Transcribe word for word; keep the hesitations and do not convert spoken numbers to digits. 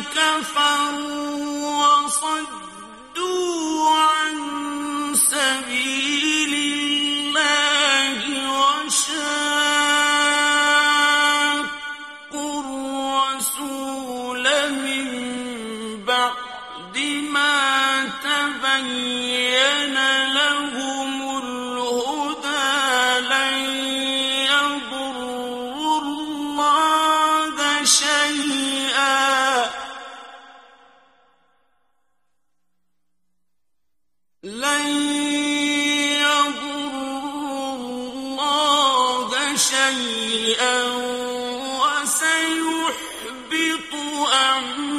كفروا وصدوا عن سبيل الله وشاقوا الرسول من بعد ما تبين لهم الهدى لن يضروا الله شيئا لن يضروا الله شيئا وسيحبط أعمالهم